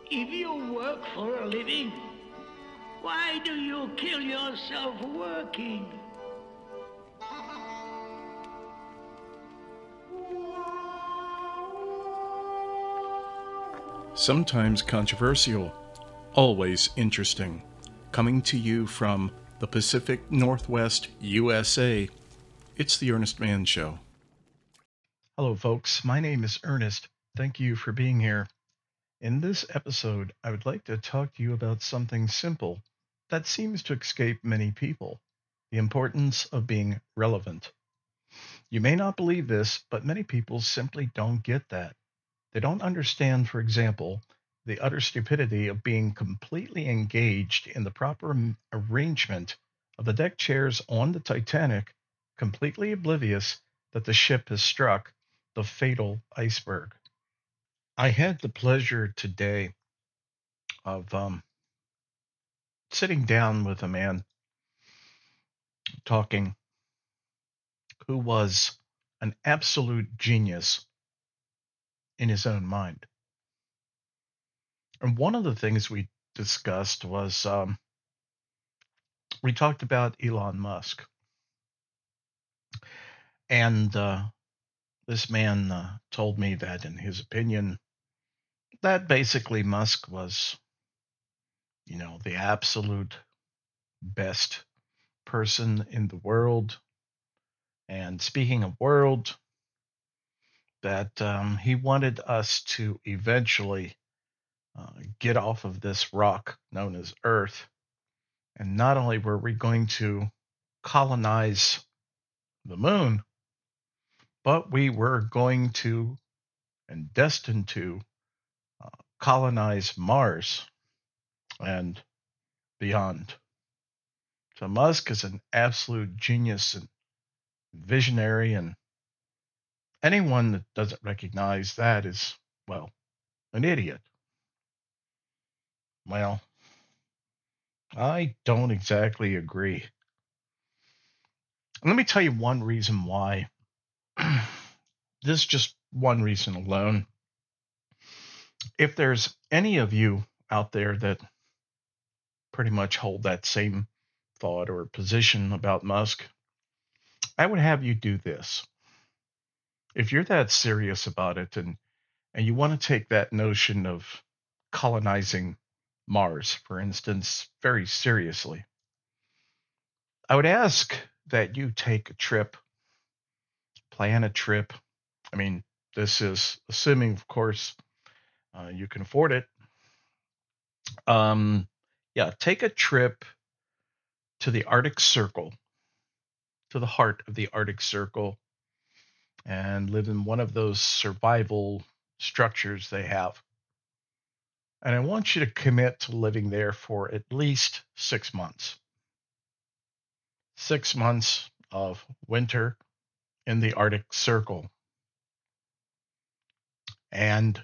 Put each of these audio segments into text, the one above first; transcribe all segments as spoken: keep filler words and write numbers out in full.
If you work for a living, why do you kill yourself working? Sometimes controversial, always interesting. Coming to you from the Pacific Northwest, U S A, it's the Ernest Mann Show. Hello, folks. My name is Ernest. Thank you for being here. In this episode, I would like to talk to you about something simple that seems to escape many people: the importance of being relevant. You may not believe this, but many people simply don't get that. They don't understand, for example, the utter stupidity of being completely engaged in the proper m- arrangement of the deck chairs on the Titanic, completely oblivious that the ship has struck the fatal iceberg. I had the pleasure today of um, sitting down with a man talking who was an absolute genius in his own mind. And one of the things we discussed was um, we talked about Elon Musk. And uh, this man uh, told me that, in his opinion, that basically Musk was, you know, the absolute best person in the world. And speaking of world, that um, he wanted us to eventually uh, get off of this rock known as Earth. And not only were we going to colonize the moon, but we were going to and destined to uh, colonize Mars and beyond. So Musk is an absolute genius and visionary, and anyone that doesn't recognize that is, well, an idiot. Well, I don't exactly agree. Let me tell you one reason why. This is just one reason alone. If there's any of you out there that pretty much hold that same thought or position about Musk, I would have you do this. If you're that serious about it, and and you want to take that notion of colonizing Mars, for instance, very seriously, I would ask that you take a trip, plan a trip. I mean, this is assuming, of course, uh, you can afford it. Um, yeah, take a trip to the Arctic Circle, to the heart of the Arctic Circle, and live in one of those survival structures they have. And I want you to commit to living there for at least six months. Six months of winter in the Arctic Circle. And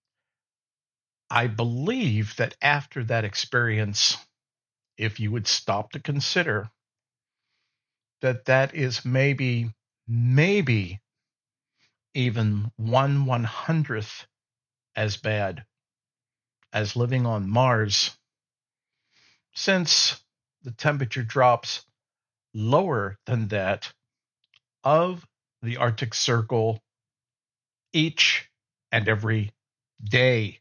I believe that after that experience, if you would stop to consider that that is maybe, maybe even one one hundredth as bad as living on Mars, since the temperature drops lower than that of the Arctic Circle each and every day.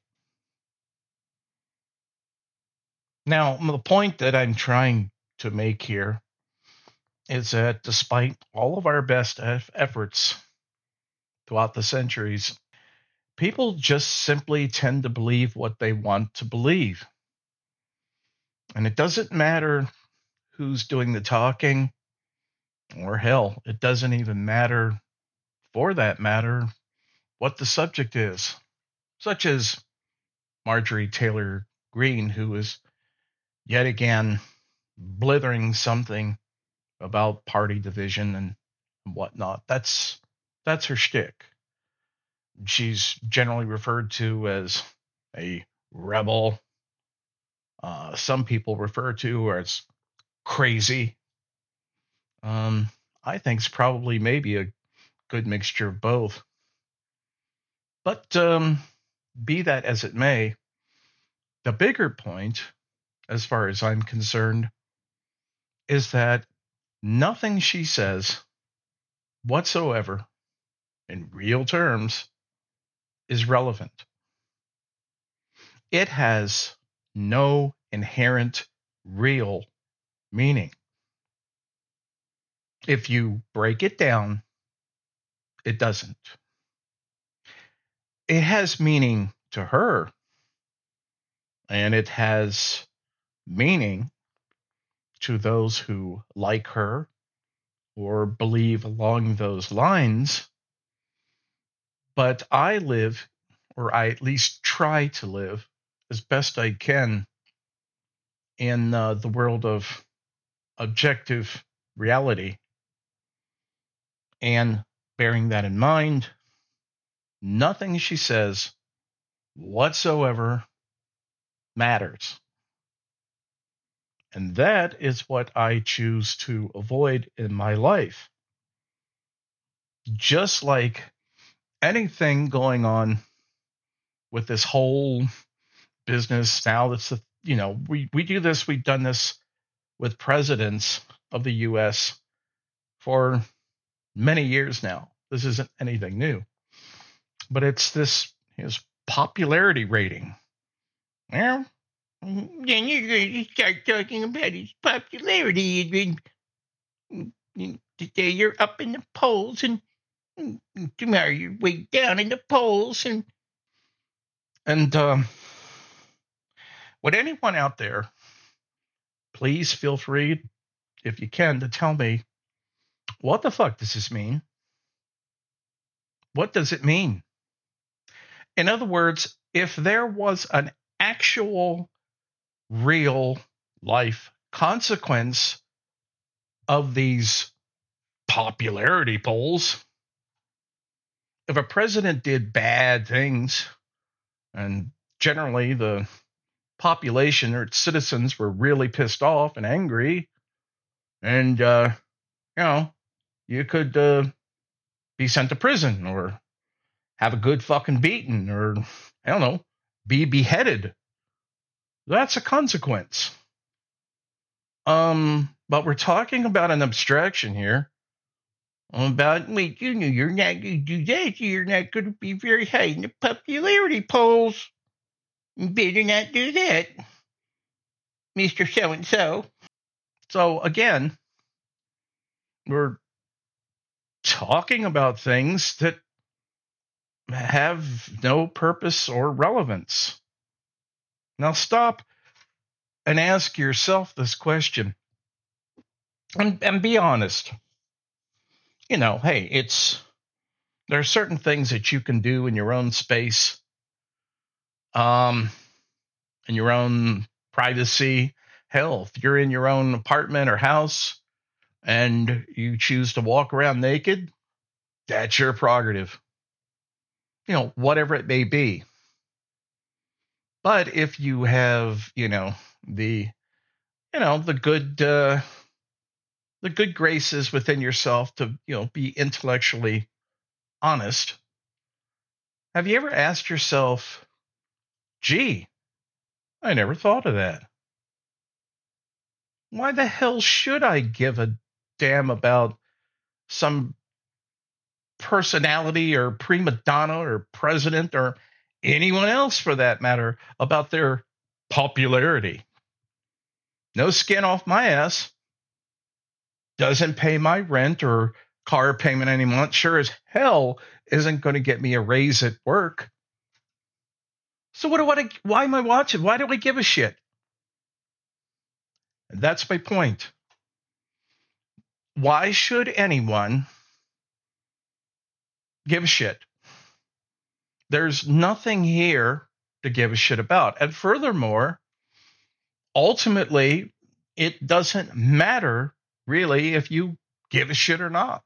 Now, the point that I'm trying to make here is that despite all of our best efforts throughout the centuries, people just simply tend to believe what they want to believe. And it doesn't matter who's doing the talking, or hell, it doesn't even matter, for that matter, what the subject is, such as Marjorie Taylor Greene, who is yet again blithering something about party division and whatnot. That's that's her shtick. She's generally referred to as a rebel. Uh, some people refer to her as crazy. Um, I think it's probably maybe a good mixture of both. But um, be that as it may, The bigger point, as far as I'm concerned, is that nothing she says whatsoever in real terms is relevant. It has no inherent real meaning. If you break it down, it doesn't. It has meaning to her, and it has meaning to those who like her or believe along those lines. But I live, or I at least try to live as best I can in uh, the world of objective reality. And bearing that in mind, nothing she says whatsoever matters. And that is what I choose to avoid in my life. Just like anything going on with this whole business now, that's the, you know, we, we do this, we've done this with presidents of the U S for many years now. This isn't anything new. But it's this his popularity rating. Well, then you're going to start talking about his popularity. Today you're up in the polls, and tomorrow you're way down in the polls. And and um, would anyone out there please feel free, if you can, to tell me, what the fuck does this mean? What does it mean? In other words, if there was an actual, real life consequence of these popularity polls, if a president did bad things, and generally the population or its citizens were really pissed off and angry, and, uh, you know, you could uh, be sent to prison or have a good fucking beating or, I don't know, be beheaded. That's a consequence. Um, but we're talking about an abstraction here. About, wait, you know, you're not going to do that. You're not going to be very high in the popularity polls. You better not do that, Mister So-and-so. So, again, we're talking about things that have no purpose or relevance. Now, stop and ask yourself this question. And, and be honest. You know, hey, it's there are certain things that you can do in your own space, um, in your own privacy. Hell, if you're in your own apartment or house and you choose to walk around naked, that's your prerogative. You know, whatever it may be. But if you have, you know, the, you know, the good, uh, the good graces within yourself to, you know, be intellectually honest, have you ever asked yourself, gee, I never thought of that. Why the hell should I give a damn about some personality or prima donna or president or anyone else for that matter about their popularity? No skin off my ass. Doesn't pay my rent or car payment any month. Sure as hell isn't going to get me a raise at work. So what do I, why am I watching? Why do I give a shit? And that's my point. Why should anyone give a shit? There's nothing here to give a shit about. And furthermore, ultimately, it doesn't matter really if you give a shit or not.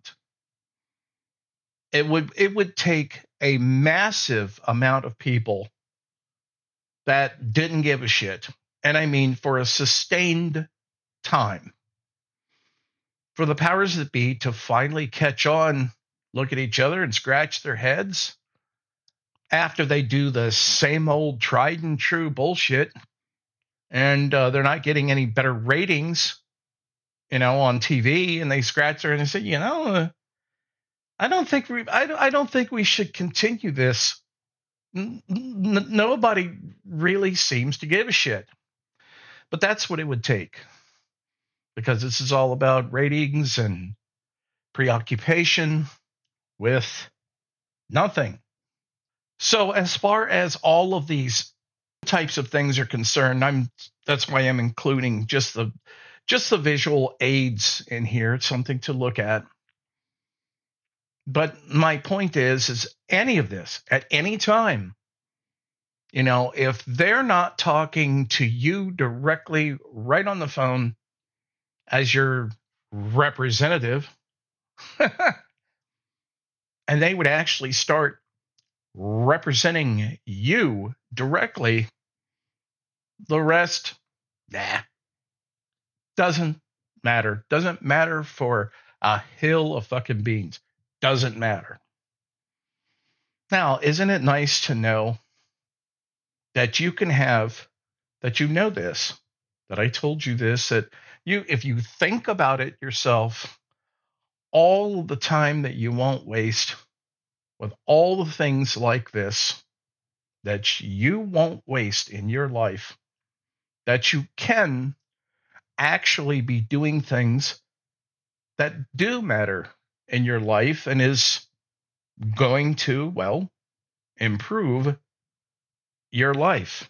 It would it would take a massive amount of people that didn't give a shit, and I mean for a sustained time, for the powers that be to finally catch on, look at each other and scratch their heads after they do the same old tried and true bullshit, and uh, they're not getting any better ratings, you know, on T V, and they scratch their head and say, you know, uh, I don't think we, I, I don't think we should continue this. N- n- nobody really seems to give a shit. But that's what it would take, because this is all about ratings and preoccupation with nothing. So as far as all of these types of things are concerned, I'm that's why I'm including just the just the visual aids in here. It's something to look at. But my point is, is any of this at any time, you know, if they're not talking to you directly right on the phone as your representative, and they would actually start representing you directly, the rest, nah, doesn't matter. Doesn't matter for a hill of fucking beans. Doesn't matter. Now, isn't it nice to know that you can have, that you know this, that I told you this, that you, if you think about it yourself, all the time that you won't waste with all the things like this, that you won't waste in your life, that you can actually be doing things that do matter in your life and is going to, well, improve your life.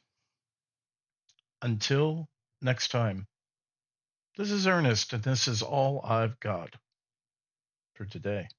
Until next time, this is Ernest, and this is all I've got for today.